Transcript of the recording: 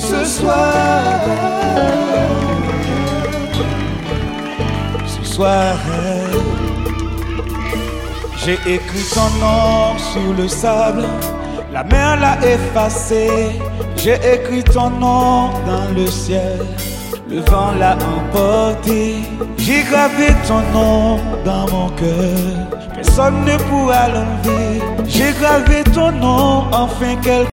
ce soir. Ce soir, j'ai écrit ton nom sur le sable. La mer l'a effacé. J'ai écrit ton nom dans le ciel. Le vent l'a emporté. J'ai gravé ton nom dans mon cœur. Personne ne pourra l'enlever. J'ai gravé ton nom, enfin quelqu'un.